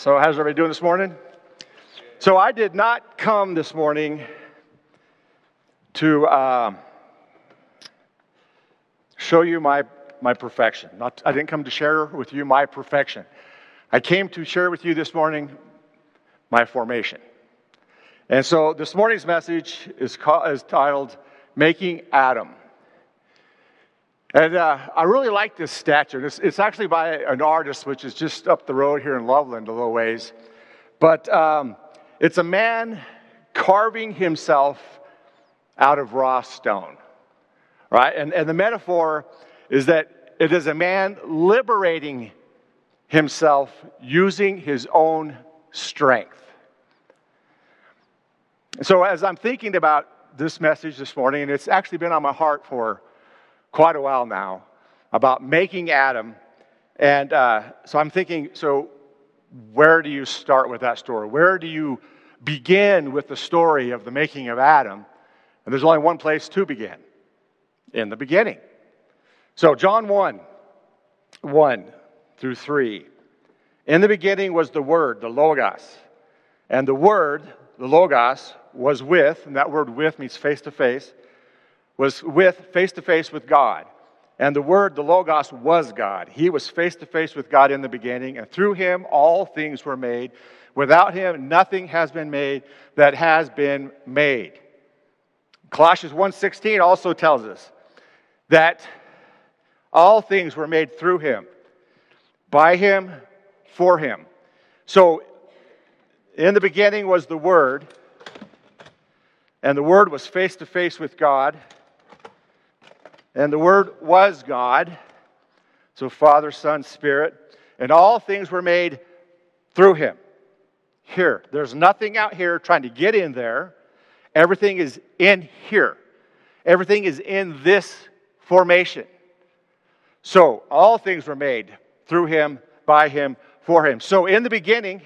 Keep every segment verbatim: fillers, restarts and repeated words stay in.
So how's everybody doing this morning? So I did not come this morning to uh, show you my, my perfection. Not, I didn't come to share with you my perfection. I came to share with you this morning my formation. And so this morning's message is, called, is titled, Making Adam. And uh, I really like this statue. It's, it's actually by an artist, which is just up the road here in Loveland a little ways. But um, it's a man carving himself out of raw stone, right? And, and the metaphor is that it is a man liberating himself using his own strength. So as I'm thinking about this message this morning, and it's actually been on my heart for quite a while now, about making Adam. And uh, so I'm thinking, so where do you start with that story? Where do you begin with the story of the making of Adam? And there's only one place to begin, in the beginning. So John one, one through three. In the beginning was the Word, the Logos. And the Word, the Logos, was with, and that word with means face to face, was with, face-to-face with God. And the Word, the Logos, was God. He was face-to-face with God in the beginning, and through Him all things were made. Without Him nothing has been made that has been made. Colossians one sixteen also tells us that all things were made through Him, by Him, for Him. So, in the beginning was the Word, and the Word was face-to-face with God, and the Word was God, so Father, Son, Spirit, and all things were made through Him. Here, there's nothing out here trying to get in there. Everything is in here. Everything is in this formation. So, all things were made through Him, by Him, for Him. So, in the beginning,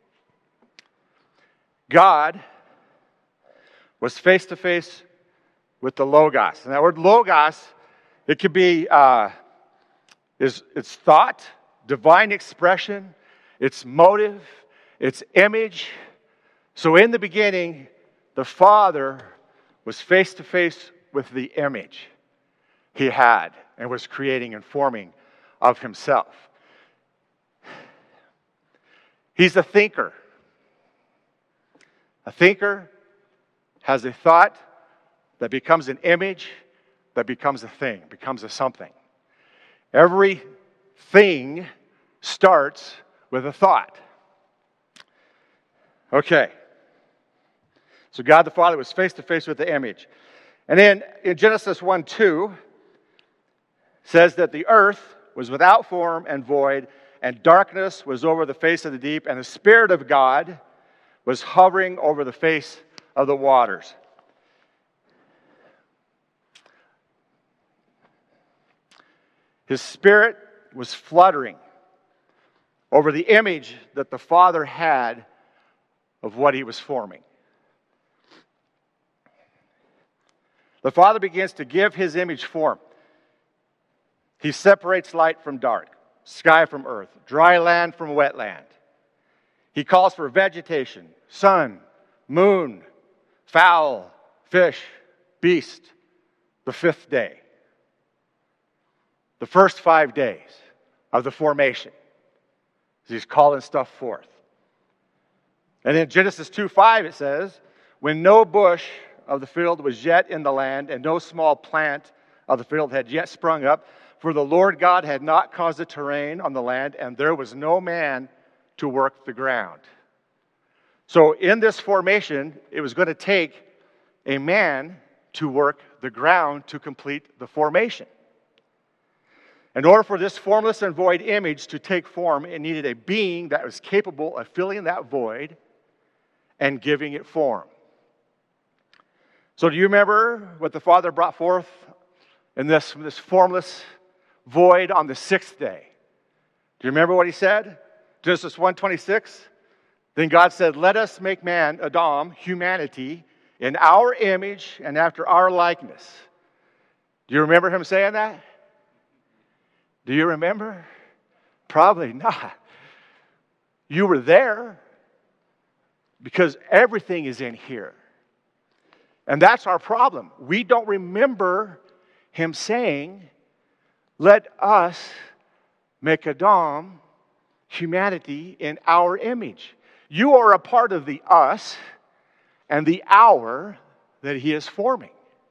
God was face-to-face with the Logos. And that word Logos, it could be, uh, is it's thought, divine expression, it's motive, it's image. So in the beginning, the Father was face-to-face with the image He had and was creating and forming of Himself. He's a thinker. A thinker has a thought that becomes an image, that becomes a thing, becomes a something. Everything starts with a thought. Okay. So God the Father was face to face with the image. And then in Genesis one two, says that the earth was without form and void, and darkness was over the face of the deep, and the Spirit of God was hovering over the face of the waters. His Spirit was fluttering over the image that the Father had of what He was forming. The Father begins to give His image form. He separates light from dark, sky from earth, dry land from wet land. He calls for vegetation, sun, moon, fowl, fish, beast, the fifth day. The first five days of the formation. He's calling stuff forth. And in Genesis two five it says, when no bush of the field was yet in the land, and no small plant of the field had yet sprung up, for the Lord God had not caused it to rain on the land, and there was no man to work the ground. So in this formation, it was going to take a man to work the ground to complete the formation. In order for this formless and void image to take form, it needed a being that was capable of filling that void and giving it form. So do you remember what the Father brought forth in this, this formless void on the sixth day? Do you remember what He said? Genesis one twenty-six. Then God said, let us make man, Adam, humanity, in our image and after our likeness. Do you remember Him saying that? Do you remember? Probably not. You were there because everything is in here. And that's our problem. We don't remember him saying, let us make Adam, humanity, in our image. You are a part of the us and the our that he is forming.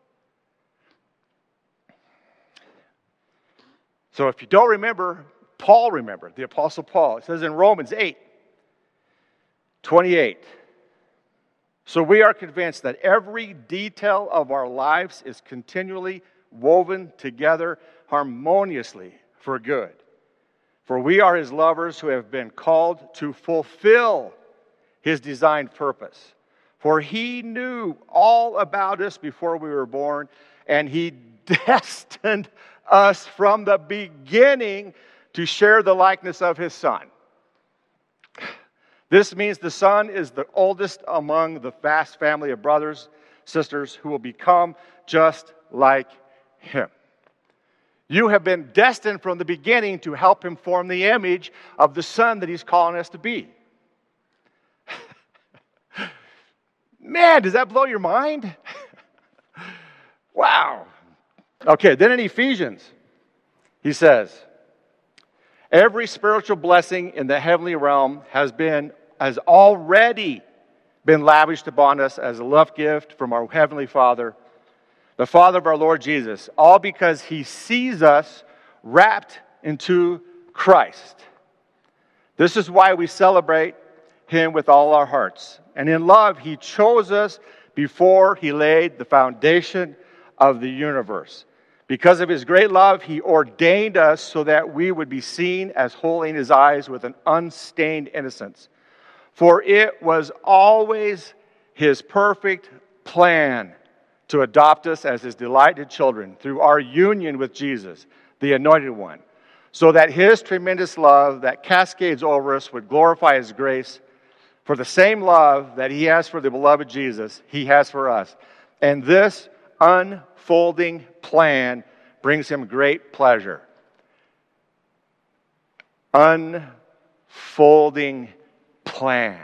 So if you don't remember, Paul remembered, the Apostle Paul. It says in Romans eight, twenty-eight, so we are convinced that every detail of our lives is continually woven together harmoniously for good. For we are his lovers who have been called to fulfill his designed purpose. For he knew all about us before we were born, and he destined us from the beginning to share the likeness of his Son. This means the Son is the oldest among the vast family of brothers, sisters, who will become just like him. You have been destined from the beginning to help him form the image of the Son that he's calling us to be. Man, does that blow your mind? Wow. Okay, then in Ephesians, he says, every spiritual blessing in the heavenly realm has been, has already been lavished upon us as a love gift from our Heavenly Father, the Father of our Lord Jesus, all because he sees us wrapped into Christ. This is why we celebrate him with all our hearts. And in love, he chose us before he laid the foundation of the universe. Because of his great love, he ordained us so that we would be seen as holy in his eyes with an unstained innocence. For it was always his perfect plan to adopt us as his delighted children through our union with Jesus, the Anointed One, so that his tremendous love that cascades over us would glorify his grace. For the same love that he has for the beloved Jesus, he has for us. And this unfolding plan brings him great pleasure. Unfolding plan.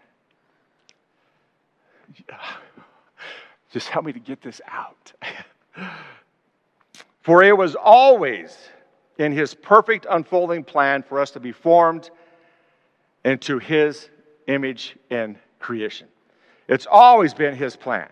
Just help me to get this out. For it was always in his perfect unfolding plan for us to be formed into his image in creation. It's always been his plan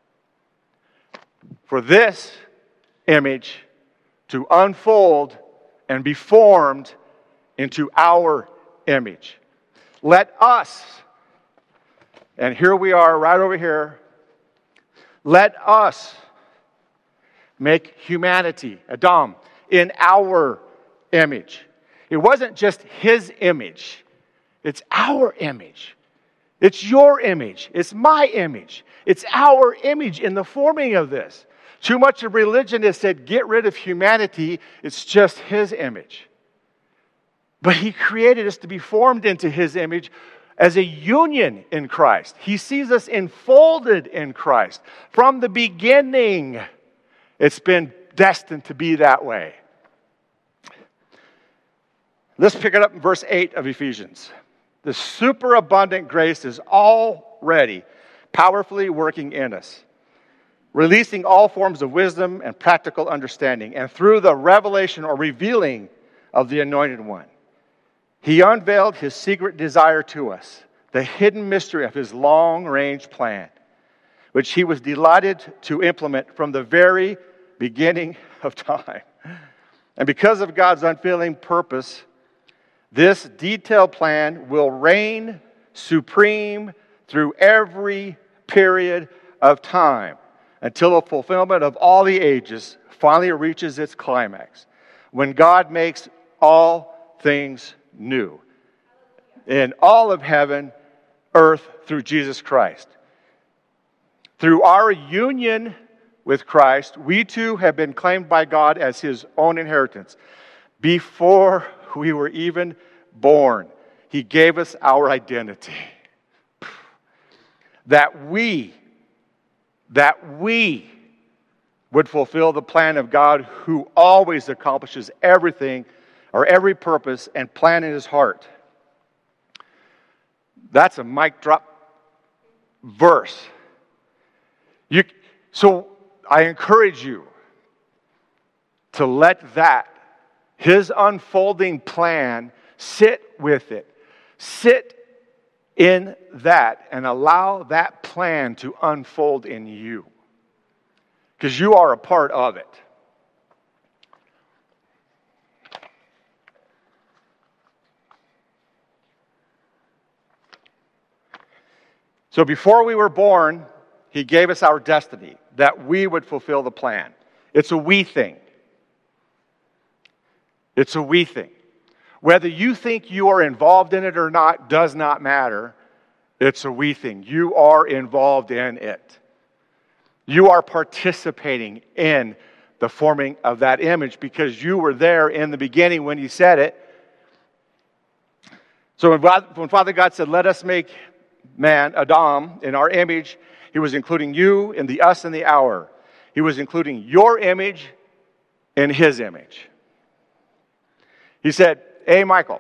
for this image to unfold and be formed into our image. Let us, and here we are right over here, let us make humanity, Adam, in our image. It wasn't just his image. It's our image. It's your image. It's my image. It's our image in the forming of this. Too much of religion has said, get rid of humanity. It's just his image. But he created us to be formed into his image as a union in Christ. He sees us enfolded in Christ. From the beginning, it's been destined to be that way. Let's pick it up in verse eight of Ephesians. The superabundant grace is already powerfully working in us, releasing all forms of wisdom and practical understanding. And through the revelation or revealing of the Anointed One, he unveiled his secret desire to us, the hidden mystery of his long-range plan, which he was delighted to implement from the very beginning of time. And because of God's unfailing purpose, this detailed plan will reign supreme through every period of time until the fulfillment of all the ages finally reaches its climax, when God makes all things new in all of heaven, earth, through Jesus Christ. Through our union with Christ, we too have been claimed by God as his own inheritance. Before we were even born, he gave us our identity. That we, that we would fulfill the plan of God, who always accomplishes everything or every purpose and plan in his heart. That's a mic drop verse. You, so I encourage you to let that, his unfolding plan, sit with it. Sit in that and allow that plan to unfold in you. Because you are a part of it. So before we were born, he gave us our destiny, that we would fulfill the plan. It's a we thing. It's a we thing. Whether you think you are involved in it or not does not matter. It's a we thing. You are involved in it. You are participating in the forming of that image because you were there in the beginning when he said it. So when, God, when Father God said, let us make man, Adam, in our image, he was including you in the us and the our. He was including your image in his image. He said, hey, Michael.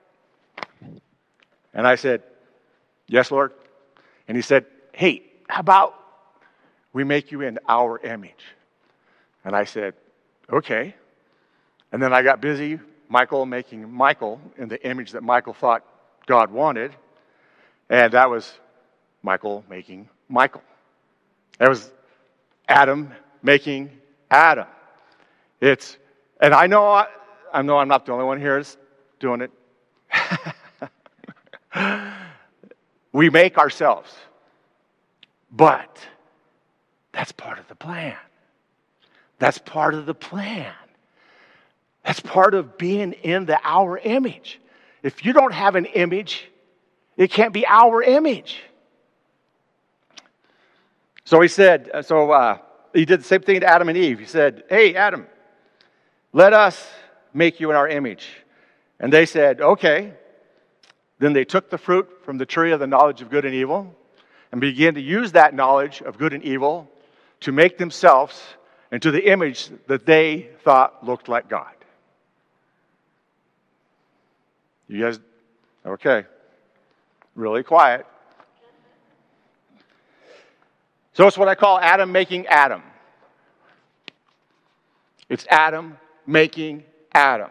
And I said, yes, Lord. And he said, hey, how about we make you in our image? And I said, okay. And then I got busy, Michael making Michael in the image that Michael thought God wanted. And that was Michael making Michael. That was Adam making Adam. It's, and I know I, I know I'm not the only one here that's doing it. We make ourselves. But that's part of the plan. That's part of the plan. That's part of being in the our image. If you don't have an image, it can't be our image. So he said, so uh, he did the same thing to Adam and Eve. He said, hey, Adam, let us make you in our image. And they said, okay. Then they took the fruit from the tree of the knowledge of good and evil and began to use that knowledge of good and evil to make themselves into the image that they thought looked like God. You guys, okay. Really quiet. So it's what I call Adam making Adam. It's Adam making Adam.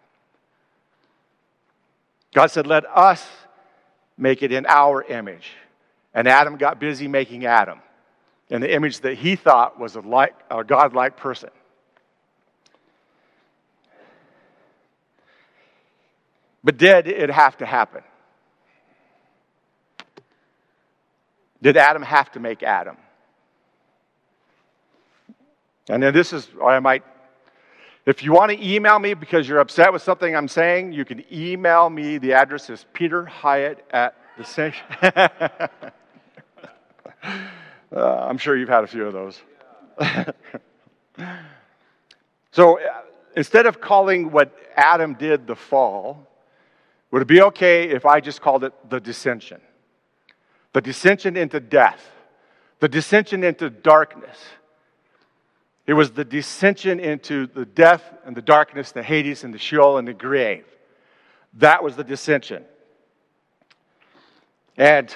God said, let us make it in our image. And Adam got busy making Adam in the image that he thought was a, like, a God-like person. But did it have to happen? Did Adam have to make Adam? And then this is, or I might, if you want to email me because you're upset with something I'm saying, you can email me. The address is Peter Hyatt at the same. uh, I'm sure you've had a few of those. So uh, instead of calling what Adam did the fall, would it be okay if I just called it the dissension? The dissension into death. The dissension into darkness. It was the dissension into the death and the darkness, the Hades and the Sheol and the grave. That was the dissension. And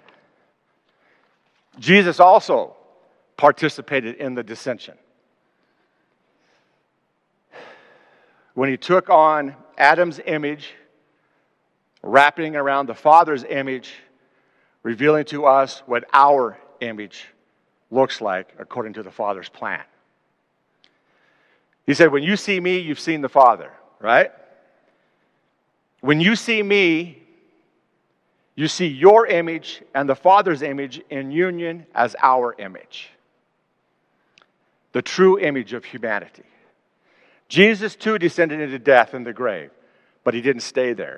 Jesus also participated in the dissension. When he took on Adam's image, wrapping around the Father's image, revealing to us what our image looks like according to the Father's plan. He said, when you see me, you've seen the Father, right? When you see me, you see your image and the Father's image in union as our image. The true image of humanity. Jesus too descended into death and the grave, but he didn't stay there.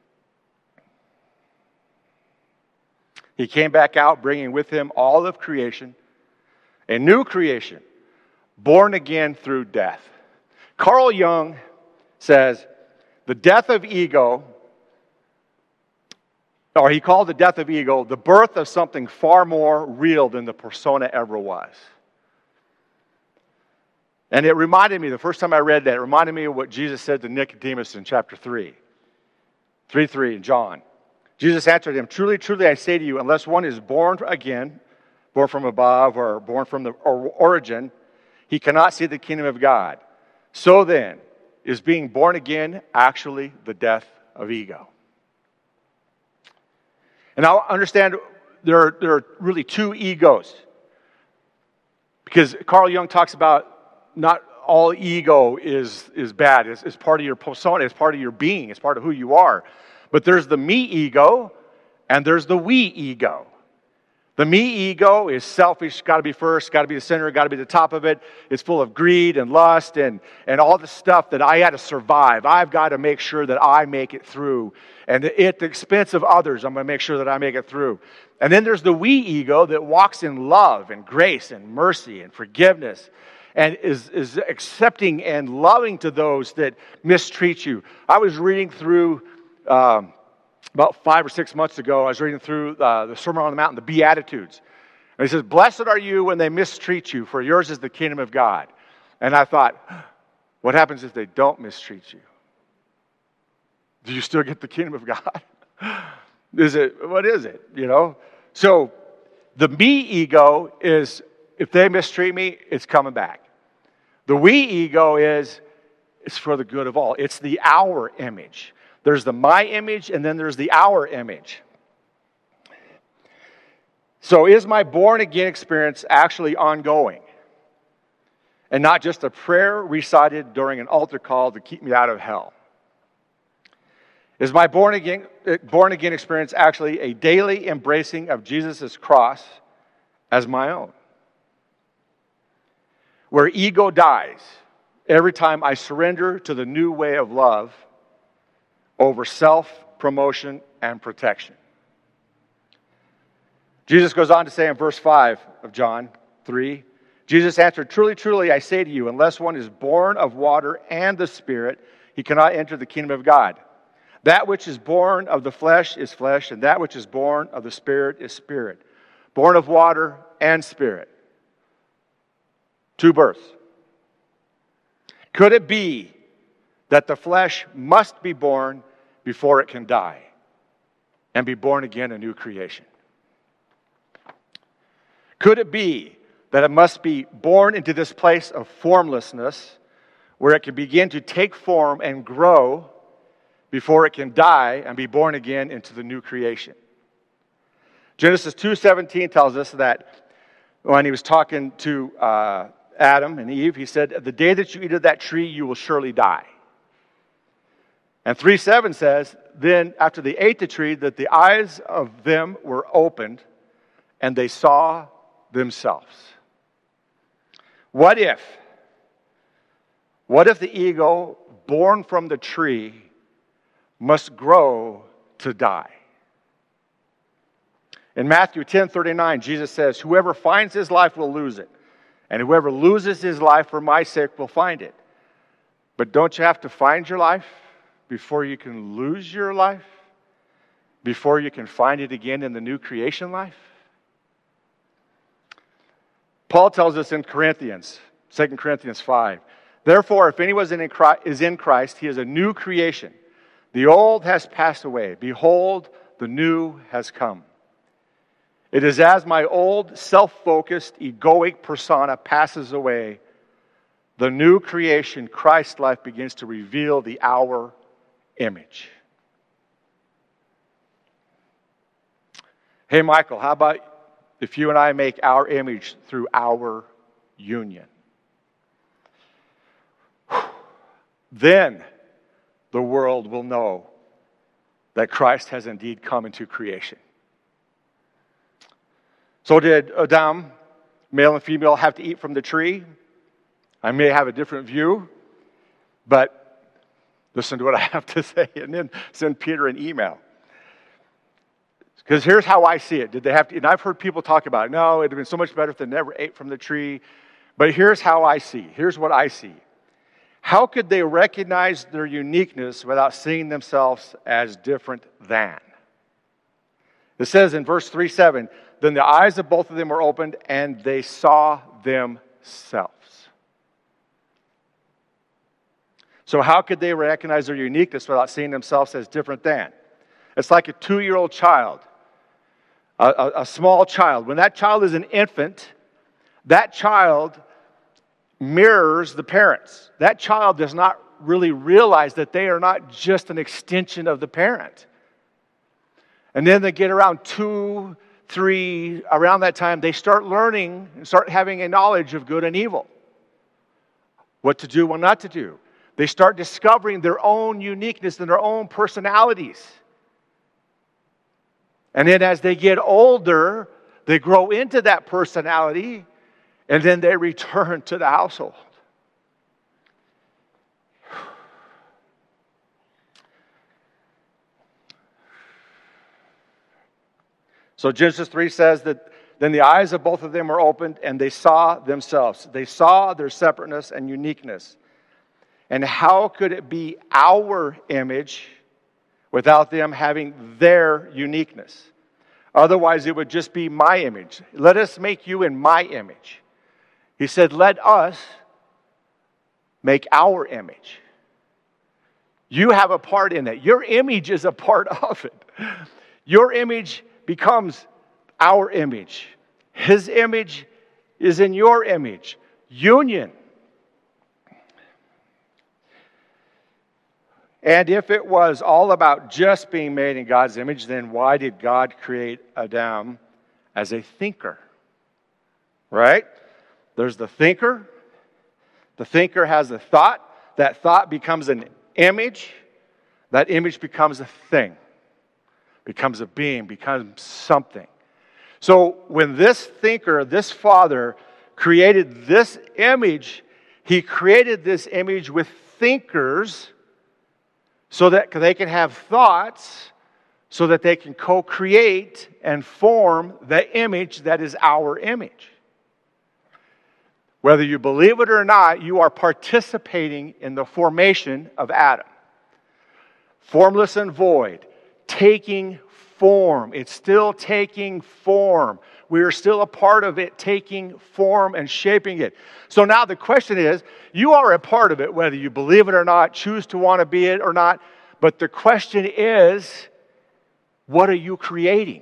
He came back out bringing with him all of creation, a new creation, born again through death. Carl Jung says, the death of ego, or he called the death of ego, the birth of something far more real than the persona ever was. And it reminded me, the first time I read that, it reminded me of what Jesus said to Nicodemus in chapter three. three three in John. Jesus answered him, truly, truly, I say to you, unless one is born again, born from above or born from the origin, he cannot see the kingdom of God. So then, is being born again actually the death of ego? And now understand there are, there are really two egos. Because Carl Jung talks about not all ego is, is bad. It's, it's part of your persona. It's part of your being. It's part of who you are. But there's the me ego and there's the we ego. The me ego is selfish, got to be first, got to be the center, got to be the top of it. It's full of greed and lust and, and all the stuff that I got to survive. I've got to make sure that I make it through. And at the expense of others, I'm going to make sure that I make it through. And then there's the we ego that walks in love and grace and mercy and forgiveness and is, is accepting and loving to those that mistreat you. I was reading through... Um, About five or six months ago, I was reading through uh, the Sermon on the Mount, the Beatitudes. And he says, blessed are you when they mistreat you, for yours is the kingdom of God. And I thought, what happens if they don't mistreat you? Do you still get the kingdom of God? Is it, what is it, you know? So the me ego is, if they mistreat me, it's coming back. The we ego is, it's for the good of all. It's the our image. There's the my image, and then there's the our image. So is my born-again experience actually ongoing? And not just a prayer recited during an altar call to keep me out of hell? Is my born-again, born-again experience actually a daily embracing of Jesus' cross as my own? Where ego dies every time I surrender to the new way of love over self-promotion and protection. Jesus goes on to say in verse five of John three, Jesus answered, truly, truly, I say to you, unless one is born of water and the Spirit, he cannot enter the kingdom of God. That which is born of the flesh is flesh, and that which is born of the Spirit is spirit. Born of water and Spirit. Two births. Could it be that the flesh must be born before it can die and be born again a new creation? Could it be that it must be born into this place of formlessness where it can begin to take form and grow before it can die and be born again into the new creation? Genesis two seventeen tells us that when he was talking to uh, Adam and Eve, he said, the day that you eat of that tree, you will surely die. And three seven says, then after they ate the tree, that the eyes of them were opened, and they saw themselves. What if, what if the ego born from the tree must grow to die? In Matthew ten thirty-nine, Jesus says, whoever finds his life will lose it, and whoever loses his life for my sake will find it. But don't you have to find your life before you can lose your life? Before you can find it again in the new creation life? Paul tells us in Corinthians, Second Corinthians five, therefore, if anyone is in Christ, he is a new creation. The old has passed away. Behold, the new has come. It is as my old self-focused, egoic persona passes away, the new creation, Christ life, begins to reveal the our image. Hey, Michael, how about if you and I make our image through our union? Then the world will know that Christ has indeed come into creation. So did Adam, male and female, have to eat from the tree? I may have a different view, but listen to what I have to say and then send Peter an email. Because here's how I see it. Did they have to? And I've heard people talk about it. No, it would have been so much better if they never ate from the tree. But here's how I see. Here's what I see. How could they recognize their uniqueness without seeing themselves as different than? It says in verse three seven, then the eyes of both of them were opened, and they saw themselves. So how could they recognize their uniqueness without seeing themselves as different than? It's like a two-year-old child, a, a, a small child. When that child is an infant, that child mirrors the parents. That child does not really realize that they are not just an extension of the parent. And then they get around two, three, around that time, they start learning and start having a knowledge of good and evil. What to do, what not to do. They start discovering their own uniqueness and their own personalities. And then as they get older, they grow into that personality, and then they return to the household. So Genesis three says that then the eyes of both of them were opened, and they saw themselves. They saw their separateness and uniqueness. And how could it be our image without them having their uniqueness? Otherwise, it would just be my image. Let us make you in my image. He said, let us make our image. You have a part in that. Your image is a part of it. Your image becomes our image. His image is in your image. Union. And if it was all about just being made in God's image, then why did God create Adam as a thinker? Right? There's the thinker. The thinker has a thought. That thought becomes an image. That image becomes a thing. Becomes a being, becomes something. So when this thinker, this father, created this image, he created this image with thinkers so that they can have thoughts, so that they can co-create and form the image that is our image. Whether you believe it or not, you are participating in the formation of Adam. Formless and void, taking form. It's still taking form. We are still a part of it taking form and shaping it. So now the question is, you are a part of it, whether you believe it or not, choose to want to be it or not. But the question is, what are you creating?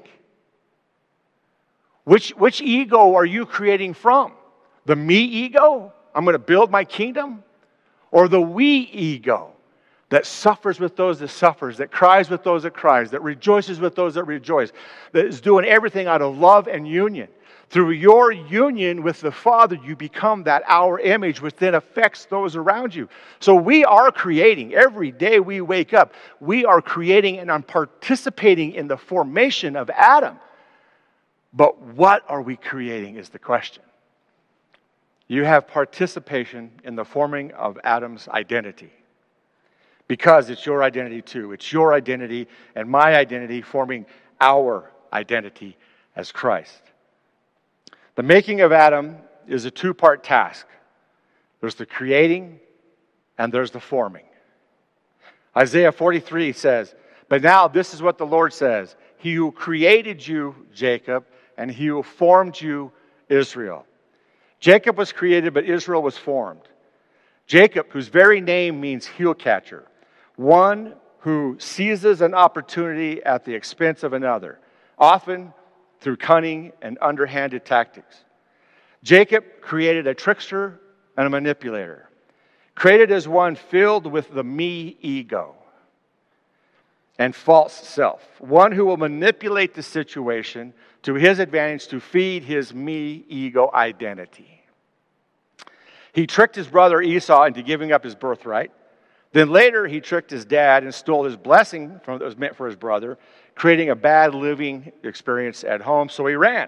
Which, which ego are you creating from? The me ego? I'm going to build my kingdom? Or the we ego? That suffers with those that suffers, that cries with those that cries, that rejoices with those that rejoice, that is doing everything out of love and union. Through your union with the Father, you become that our image, which then affects those around you. So we are creating. Every day we wake up, we are creating and I'm participating in the formation of Adam. But what are we creating is the question. You have participation in the forming of Adam's identity. Because it's your identity too. It's your identity and my identity forming our identity as Christ. The making of Adam is a two-part task. There's the creating and there's the forming. Isaiah forty-three says, but now this is what the Lord says. He who created you, Jacob, and he who formed you, Israel. Jacob was created, but Israel was formed. Jacob, whose very name means heel catcher. One who seizes an opportunity at the expense of another, often through cunning and underhanded tactics. Jacob created a trickster and a manipulator, created as one filled with the me ego and false self, one who will manipulate the situation to his advantage to feed his me ego identity. He tricked his brother Esau into giving up his birthright. Then later, he tricked his dad and stole his blessing from that was meant for his brother, creating a bad living experience at home, so he ran.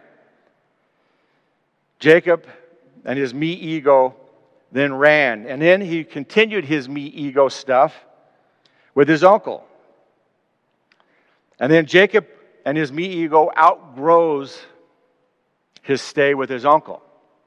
Jacob and his me ego then ran, and then he continued his me ego stuff with his uncle. And then Jacob and his me ego outgrows his stay with his uncle.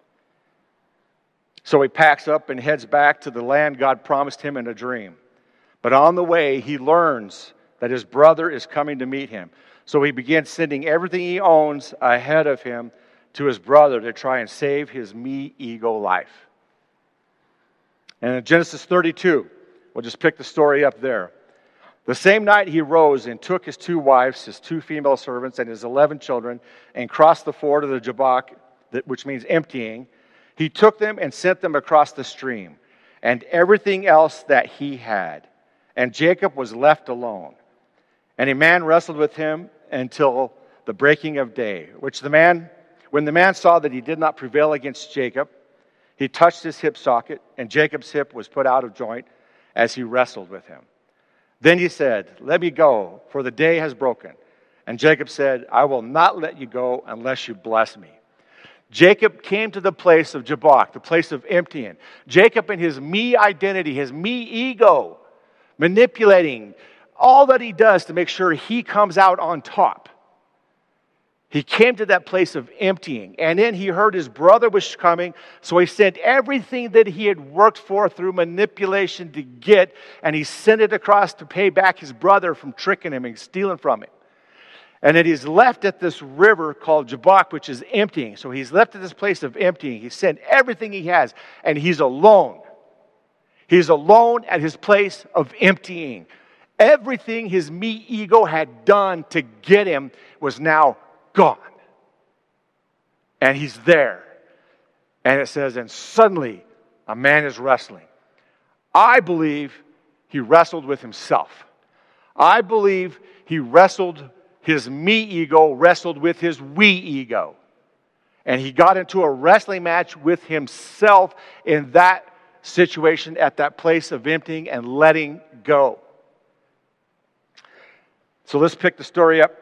So he packs up and heads back to the land God promised him in a dream. But on the way, he learns that his brother is coming to meet him. So he begins sending everything he owns ahead of him to his brother to try and save his me ego life. And in Genesis thirty-two, we'll just pick the story up there. The same night he rose and took his two wives, his two female servants, and his eleven children, and crossed the ford of the Jabbok, which means emptying. He took them and sent them across the stream, and everything else that he had. And Jacob was left alone. And a man wrestled with him until the breaking of day, which the man, when the man saw that he did not prevail against Jacob, he touched his hip socket, and Jacob's hip was put out of joint as he wrestled with him. Then he said, "Let me go, for the day has broken." And Jacob said, "I will not let you go unless you bless me." Jacob came to the place of Jabbok, the place of emptying. Jacob in his me identity, his me ego, manipulating all that he does to make sure he comes out on top. He came to that place of emptying, and then he heard his brother was coming, so he sent everything that he had worked for through manipulation to get, and he sent it across to pay back his brother from tricking him and stealing from him. And then he's left at this river called Jabbok, which is emptying. So he's left at this place of emptying. He sent everything he has, and he's alone. He's alone at his place of emptying. Everything his me ego had done to get him was now gone. And he's there. And it says, and suddenly a man is wrestling. I believe he wrestled with himself. I believe he wrestled, his me ego wrestled with his we ego. And he got into a wrestling match with himself in that situation at that place of emptying and letting go. So let's pick the story up.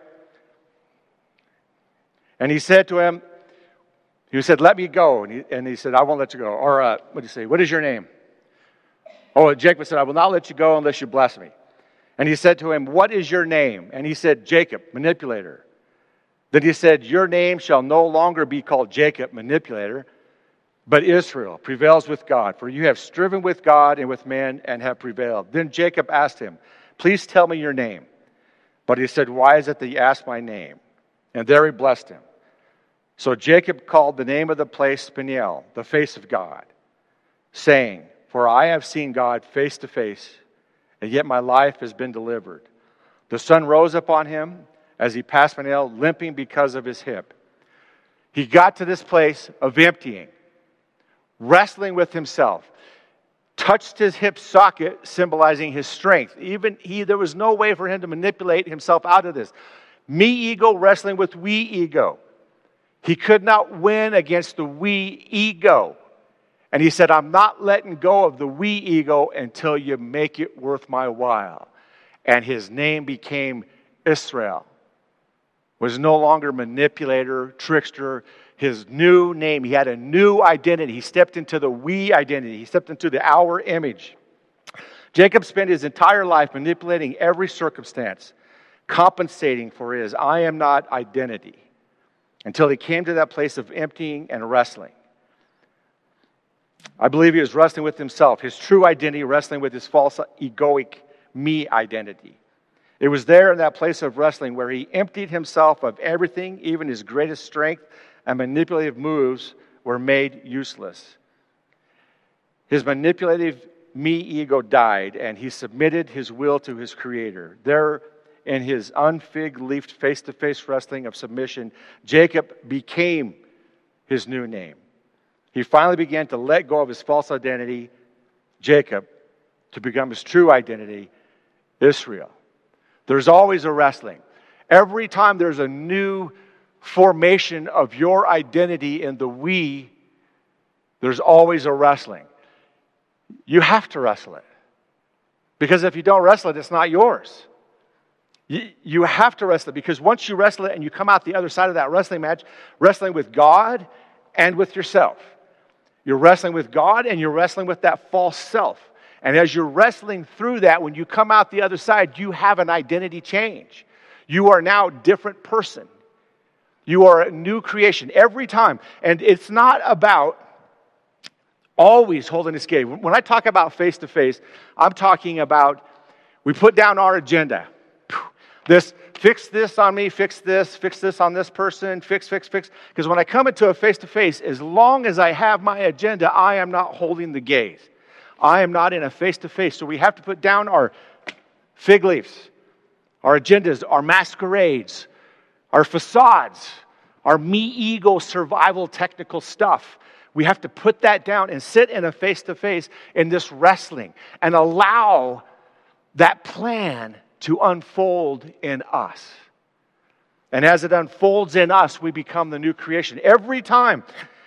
And he said to him, he said, "Let me go." And he, and he said, "I won't let you go." Or uh, what do you say? "What is your name?" Oh, Jacob said, "I will not let you go unless you bless me." And he said to him, "What is your name?" And he said, "Jacob, manipulator." Then he said, "Your name shall no longer be called Jacob, manipulator, but Israel, prevails with God. For you have striven with God and with men and have prevailed." Then Jacob asked him, "Please tell me your name." But he said, "Why is it that you ask my name?" And there he blessed him. So Jacob called the name of the place Peniel, the face of God, saying, "For I have seen God face to face, and yet my life has been delivered." The sun rose upon him as he passed Peniel, limping because of his hip. He got to this place of emptying, wrestling with himself, touched his hip socket, symbolizing his strength. Even he, there was no way for him to manipulate himself out of this. Me ego wrestling with we ego. He could not win against the we ego. And he said, "I'm not letting go of the we ego until you make it worth my while." And his name became Israel. Was no longer manipulator, trickster. His new name, he had a new identity. He stepped into the we identity. He stepped into the our image. Jacob spent his entire life manipulating every circumstance, compensating for his I am not identity, until he came to that place of emptying and wrestling. I believe he was wrestling with himself, his true identity, wrestling with his false egoic me identity. It was there in that place of wrestling where he emptied himself of everything, even his greatest strength and manipulative moves were made useless. His manipulative me ego died, and he submitted his will to his Creator. There, in his unfig-leafed face-to-face wrestling of submission, Jacob became his new name. He finally began to let go of his false identity, Jacob, to become his true identity, Israel. There's always a wrestling. Every time there's a new formation of your identity in the we, there's always a wrestling. You have to wrestle it. Because if you don't wrestle it, it's not yours. You, you have to wrestle it, because once you wrestle it and you come out the other side of that wrestling match, wrestling with God and with yourself. You're wrestling with God and you're wrestling with that false self. And as you're wrestling through that, when you come out the other side, you have an identity change. You are now a different person. You are a new creation every time. And it's not about always holding a scale. When I talk about face-to-face, I'm talking about we put down our agenda. This, fix this on me, fix this, fix this on this person, fix, fix, fix. Because when I come into a face-to-face, as long as I have my agenda, I am not holding the gaze. I am not in a face-to-face. So we have to put down our fig leaves, our agendas, our masquerades, our facades, our me-ego survival technical stuff. We have to put that down and sit in a face-to-face in this wrestling and allow that plan to unfold in us. And as it unfolds in us, we become the new creation. Every time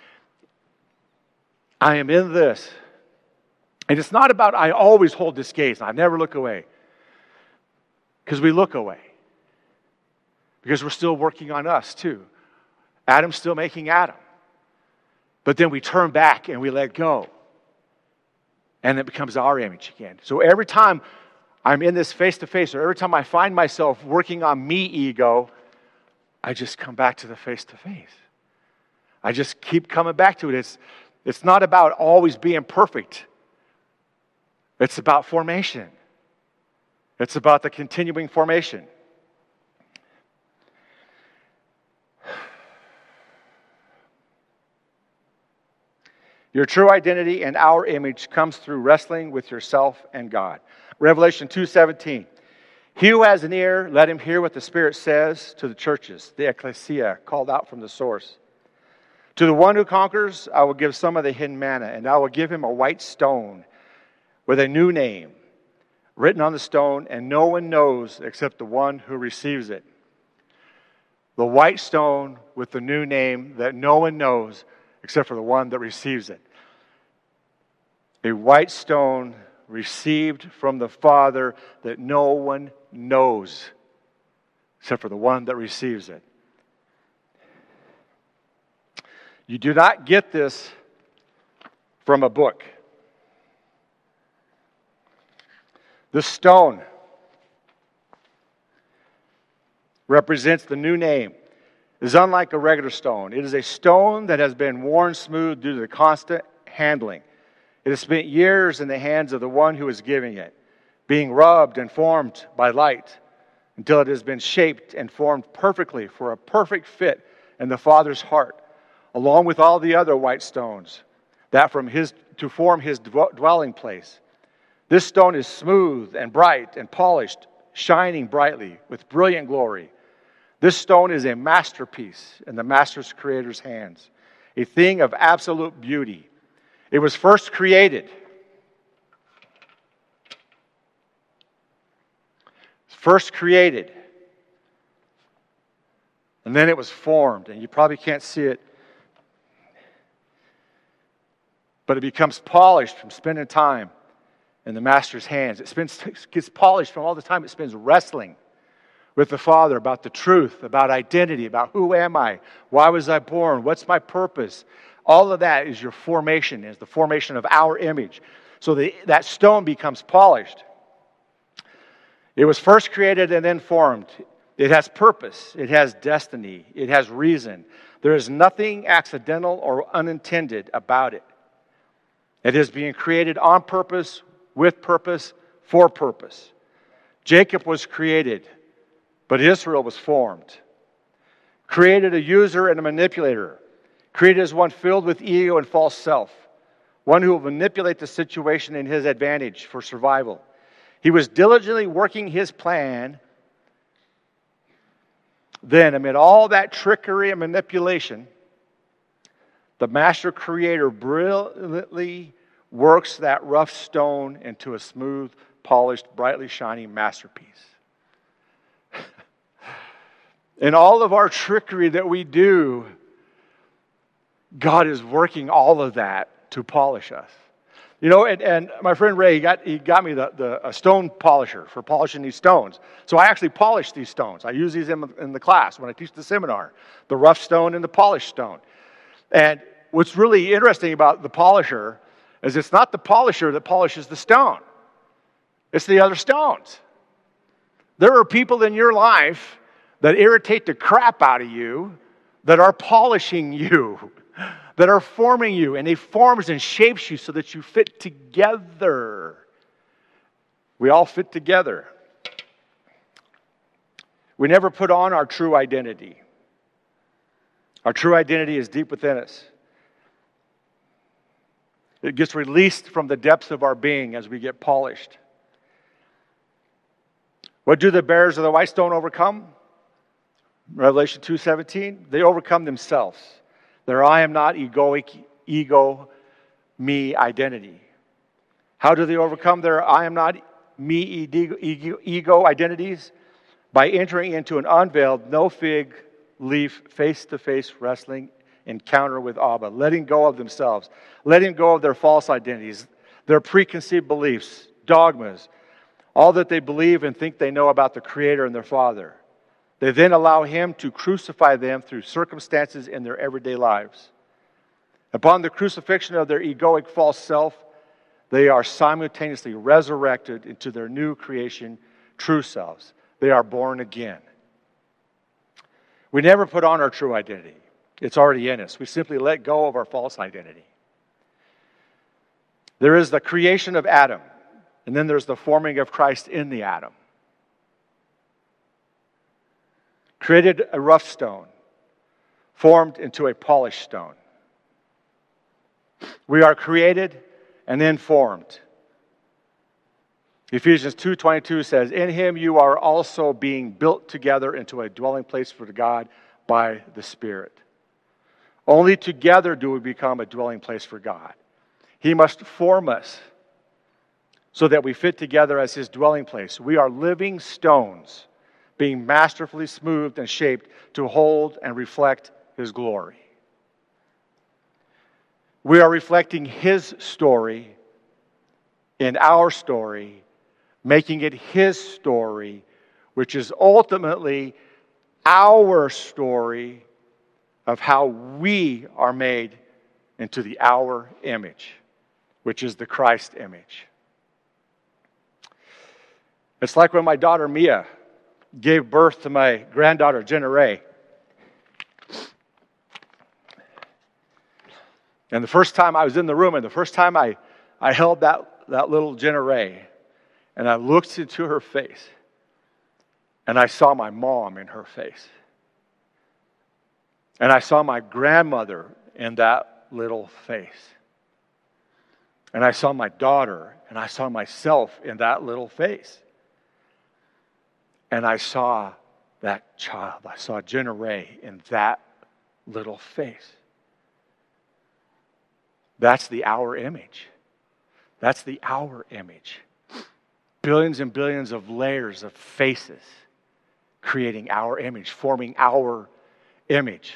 I am in this, and it's not about I always hold this gaze, and I never look away. Because we look away. Because we're still working on us too. Adam's still making Adam. But then we turn back and we let go. And it becomes our image again. So every time I'm in this face-to-face, or every time I find myself working on me ego, I just come back to the face-to-face. I just keep coming back to it. It's, it's not about always being perfect. It's about formation. It's about the continuing formation. Your true identity and our image comes through wrestling with yourself and God. Revelation two seventeen. He who has an ear, let him hear what the Spirit says to the churches, the ecclesia, called out from the source. To the one who conquers, I will give some of the hidden manna, and I will give him a white stone with a new name written on the stone, and no one knows except the one who receives it. The white stone with the new name that no one knows except for the one that receives it. A white stone received from the Father that no one knows except for the one that receives it. You do not get this from a book. The stone represents the new name. It is unlike a regular stone. It is a stone that has been worn smooth due to the constant handling. It has spent years in the hands of the one who is giving it, being rubbed and formed by light until it has been shaped and formed perfectly for a perfect fit in the Father's heart, along with all the other white stones that from his to form his dwelling place. This stone is smooth and bright and polished, shining brightly with brilliant glory. This stone is a masterpiece in the master's creator's hands, a thing of absolute beauty. It was first created. First created. And then it was formed, and you probably can't see it. But it becomes polished from spending time in the master's hands. It spends, gets polished from all the time it spends wrestling with the Father about the truth, about identity, about who am I, why was I born, what's my purpose. All of that is your formation, is the formation of our image. So the, that stone becomes polished. It was first created and then formed. It has purpose. It has destiny. It has reason. There is nothing accidental or unintended about it. It is being created on purpose, with purpose, for purpose. Jacob was created, but Israel was formed. Created a user and a manipulator. Created as one filled with ego and false self. One who will manipulate the situation in his advantage for survival. He was diligently working his plan. Then, amid all that trickery and manipulation, the master creator brilliantly works that rough stone into a smooth, polished, brightly shining masterpiece. In all of our trickery that we do, God is working all of that to polish us. You know, and, and my friend Ray, he got, he got me the, the a stone polisher for polishing these stones. So I actually polish these stones. I use these in, in the class when I teach the seminar. The rough stone and the polished stone. And what's really interesting about the polisher is it's not the polisher that polishes the stone. It's the other stones. There are people in your life that irritate the crap out of you, that are polishing you, that are forming you, and they forms and shapes you so that you fit together. We all fit together. We never put on our true identity. Our true identity is deep within us. It gets released from the depths of our being as we get polished. What do the bearers of the white stone overcome? Revelation two seventeen, they overcome themselves. Their I am not egoic, ego, me identity. How do they overcome their I am not me ego, ego, ego identities? By entering into an unveiled, no fig leaf, face-to-face wrestling encounter with Abba, letting go of themselves, letting go of their false identities, their preconceived beliefs, dogmas, all that they believe and think they know about the Creator and their Father. They then allow Him to crucify them through circumstances in their everyday lives. Upon the crucifixion of their egoic false self, they are simultaneously resurrected into their new creation, true selves. They are born again. We never put on our true identity. It's already in us. We simply let go of our false identity. There is the creation of Adam, and then there's the forming of Christ in the Adam. Created a rough stone, formed into a polished stone. We are created and then formed. Ephesians two twenty-two says, in Him you are also being built together into a dwelling place for God by the Spirit. Only together do we become a dwelling place for God. He must form us so that we fit together as His dwelling place. We are living stones being masterfully smoothed and shaped to hold and reflect His glory. We are reflecting His story in our story, making it His story, which is ultimately our story of how we are made into the our image, which is the Christ image. It's like when my daughter Mia gave birth to my granddaughter Jenna Ray. And the first time I was in the room, and the first time I, I held that, that little Jenna Ray, and I looked into her face, and I saw my mom in her face. And I saw my grandmother in that little face. And I saw my daughter, and I saw myself in that little face. And I saw that child. I saw Jenna Ray in that little face. That's the our image. That's the our image. Billions and billions of layers of faces creating our image, forming our image.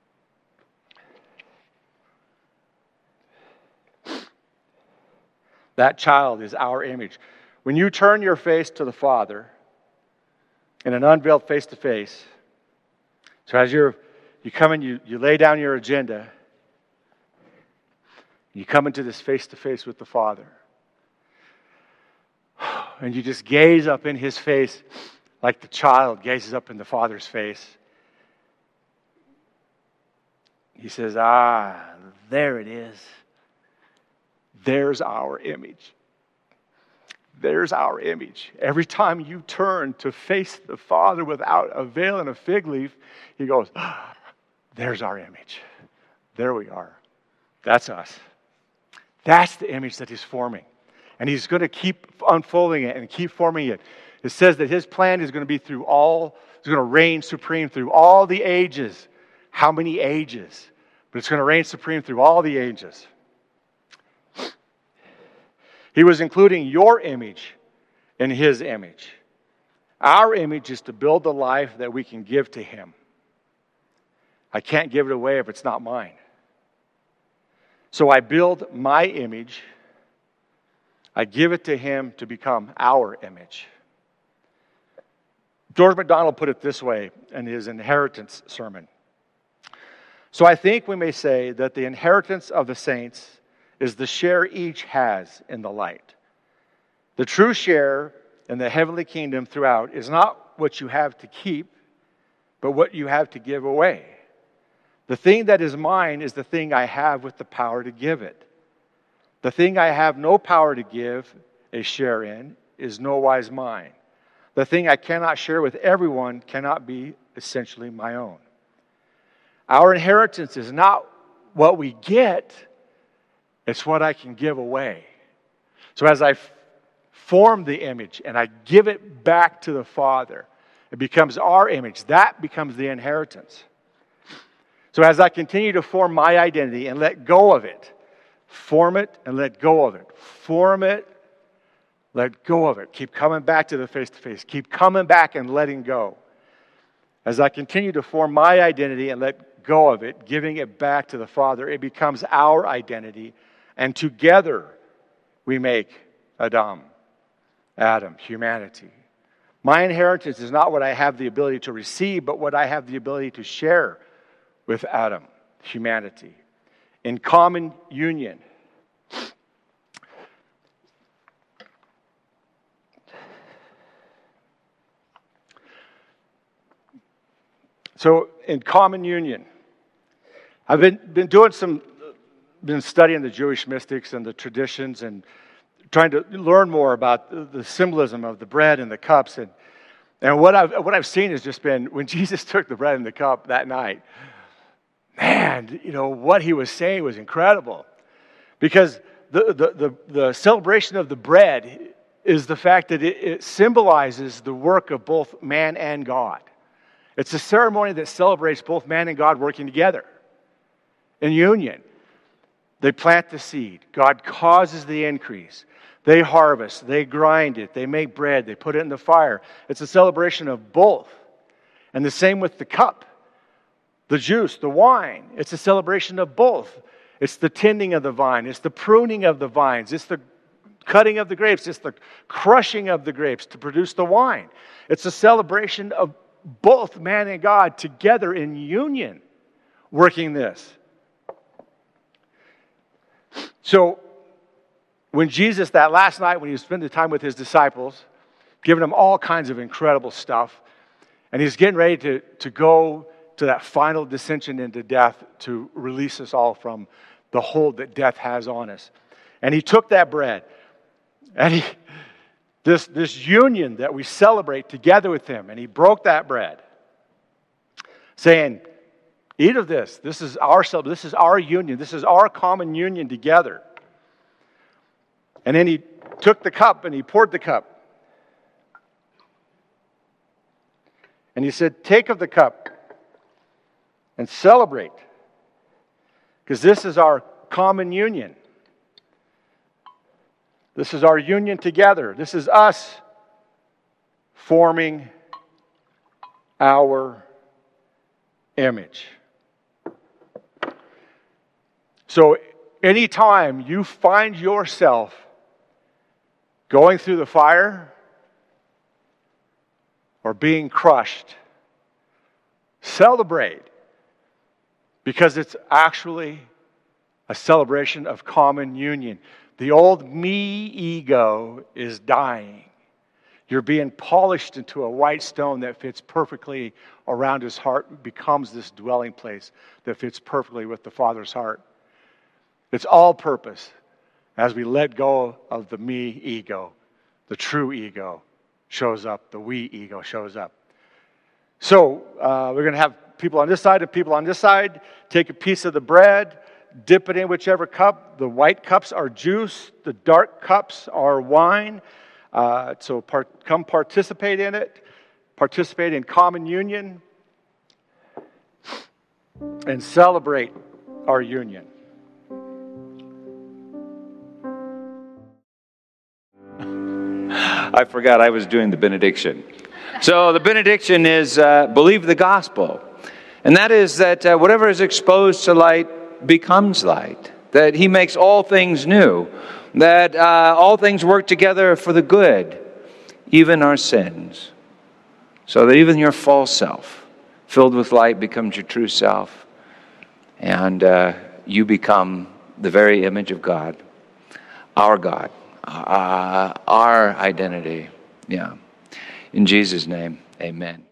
That child is our image. When you turn your face to the Father in an unveiled face-to-face, so as you're, you come in, you, you lay down your agenda, you come into this face-to-face with the Father, and you just gaze up in His face like the child gazes up in the Father's face. He says, ah, there it is. There's our image. There's our image. Every time you turn to face the Father without a veil and a fig leaf, He goes, ah, there's our image. There we are. That's us. That's the image that He's forming. And He's going to keep unfolding it and keep forming it. It says that His plan is going to be through all, it's going to reign supreme through all the ages. How many ages? But it's going to reign supreme through all the ages. He was including your image in His image. Our image is to build the life that we can give to Him. I can't give it away if it's not mine. So I build my image. I give it to Him to become our image. George MacDonald put it this way in his inheritance sermon. So I think we may say that the inheritance of the saints is the share each has in the light. The true share in the heavenly kingdom throughout is not what you have to keep, but what you have to give away. The thing that is mine is the thing I have with the power to give it. The thing I have no power to give a share in is no wise mine. The thing I cannot share with everyone cannot be essentially my own. Our inheritance is not what we get, it's what I can give away. So as I f- form the image and I give it back to the Father. It becomes our image. That becomes the inheritance. So as I continue to form my identity and let go of it, form it and let go of it, form it, let go of it. Keep coming back to the face-to-face. Keep coming back and letting go. As I continue to form my identity and let go of it, giving it back to the Father, it becomes our identity. And together we make Adam, Adam, humanity. My inheritance is not what I have the ability to receive, but what I have the ability to share with Adam, humanity, in common union. So, in common union, I've been, been doing some, been studying the Jewish mystics and the traditions and trying to learn more about the symbolism of the bread and the cups. And, and what I've, what I've seen has just been, when Jesus took the bread and the cup that night, man, you know, what he was saying was incredible. Because the, the, the, the celebration of the bread is the fact that it, it symbolizes the work of both man and God. It's a ceremony that celebrates both man and God working together in union. They plant the seed. God causes the increase. They harvest. They grind it. They make bread. They put it in the fire. It's a celebration of both. And the same with the cup, the juice, the wine. It's a celebration of both. It's the tending of the vine. It's the pruning of the vines. It's the cutting of the grapes. It's the crushing of the grapes to produce the wine. It's a celebration of both man and God together in union working this. So when Jesus, that last night when he was spending time with his disciples, giving them all kinds of incredible stuff, and he's getting ready to, to go to that final descension into death to release us all from the hold that death has on us. And he took that bread, and he This, this union that we celebrate together with him. And he broke that bread, saying, eat of this. This is our this is our union. This is our common union together. And then he took the cup and he poured the cup. And he said, take of the cup and celebrate. Because this is our common union. This is our union together. This is us forming our image. So anytime you find yourself going through the fire or being crushed, celebrate, because it's actually a celebration of common union. The old me ego is dying. You're being polished into a white stone that fits perfectly around his heart, becomes this dwelling place that fits perfectly with the Father's heart. It's all purpose as we let go of the me ego. The true ego shows up. The we ego shows up. So uh, we're going to have people on this side and people on this side. Take a piece of the bread. Dip it in whichever cup. The white cups are juice. The dark cups are wine. Uh, so part, come participate in it. Participate in common union. And celebrate our union. I forgot I was doing the benediction. So the benediction is uh, believe the gospel. And that is that uh, whatever is exposed to light becomes light, that he makes all things new, that uh, all things work together for the good, even our sins, so that even your false self, filled with light, becomes your true self, and uh, you become the very image of God, our God, uh, our identity. Yeah. In Jesus' name, amen.